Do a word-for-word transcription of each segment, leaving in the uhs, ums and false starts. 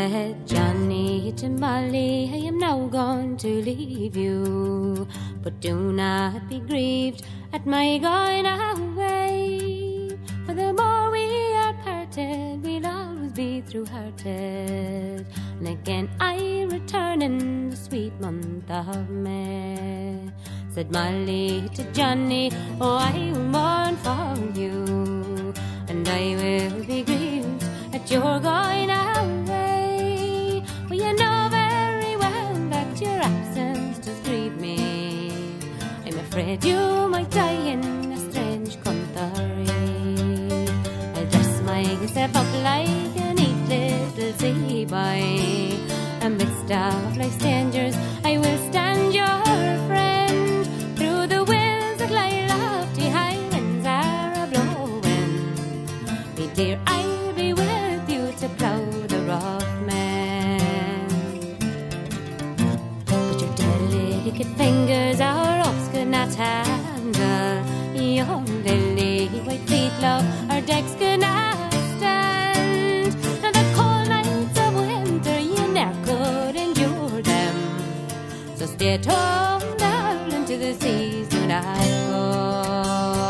said Johnny to Molly, I am now going to leave you, but do not be grieved at my going away, for the more we are parted, we'll always be through-hearted, and again I return in the sweet month of May. Said Molly to Johnny, oh, I will mourn for you, and I will be grieved at your going away. Well, you know very well that your absence does grieve me. I'm afraid you might die in a strange country. I'll dress myself up like a neat little sea boy. Amidst of life's dangers, I will stand your friend. Through the winds that lie lofty, high winds are a-blowing. Me dear, I'll be with you to plough the rough man. But your delicate fingers our oars could not handle. Your lily white feet, love, our decks could not stand. And the cold nights of winter, you never could endure them. So stay at home, darling, to the seas do not go.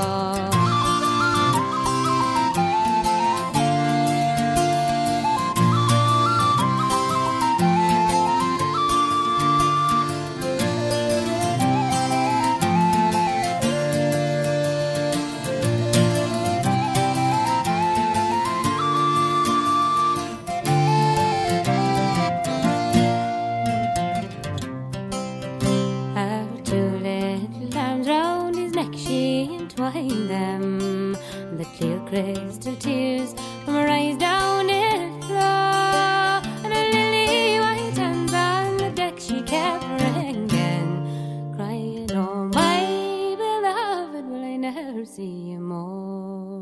Entwine them, the clear crystal tears from her eyes down it flow, and her lily white hands on the deck she kept ringing, crying, oh my beloved, will I never see you more.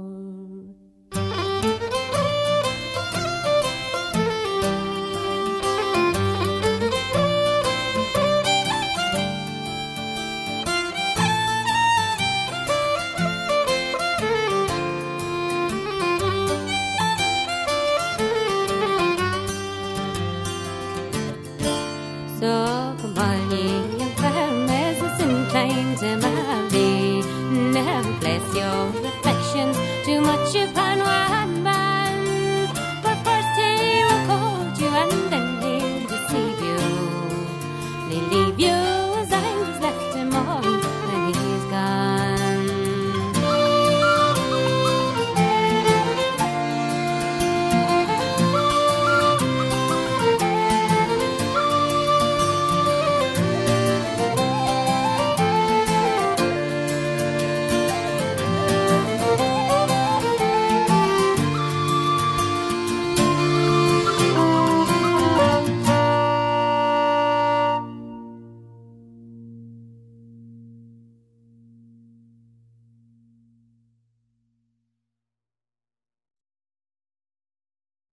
So come on, ye young farmers, inclined to marry, never place your reflections too much upon